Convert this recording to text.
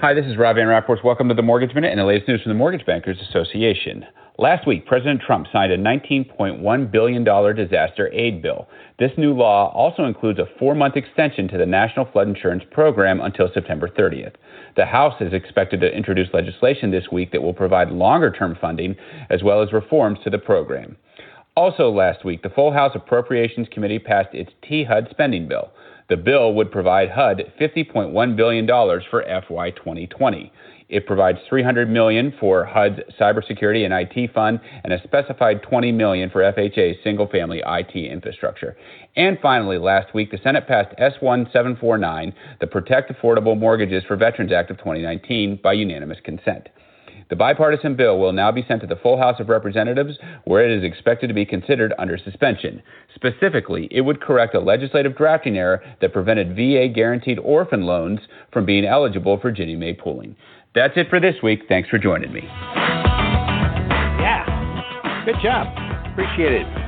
Hi, this is Rob Van Rapport. Welcome to the Mortgage Minute and the latest news from the Mortgage Bankers Association. Last week, President Trump signed a $19.1 billion disaster aid bill. This new law also includes a 4-month extension to the National Flood Insurance Program until September 30th. The House is expected to introduce legislation this week that will provide longer-term funding as well as reforms to the program. Also last week, the full House Appropriations Committee passed its T-HUD spending bill. The bill would provide HUD $50.1 billion for FY 2020. It provides $300 million for HUD's cybersecurity and IT fund and a specified $20 million for FHA's single-family IT infrastructure. And finally, last week, the Senate passed S-1749, the Protect Affordable Mortgages for Veterans Act of 2019, by unanimous consent. The bipartisan bill will now be sent to the full House of Representatives, where it is expected to be considered under suspension. Specifically, it would correct a legislative drafting error that prevented VA-guaranteed orphan loans from being eligible for Ginnie Mae pooling. That's it for this week. Thanks for joining me. Yeah, good job. Appreciate it.